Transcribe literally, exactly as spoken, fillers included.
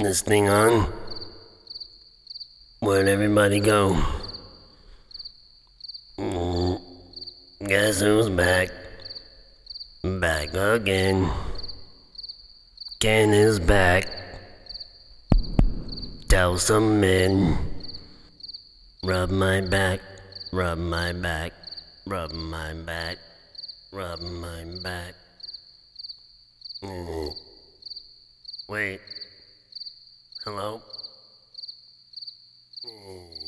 This thing on? Where'd everybody go? Mm, guess who's back? Back again. Ken is back. Tell some men. Rub my back, rub my back, rub my back, rub my back. Mm. Wait. Hello? Mm.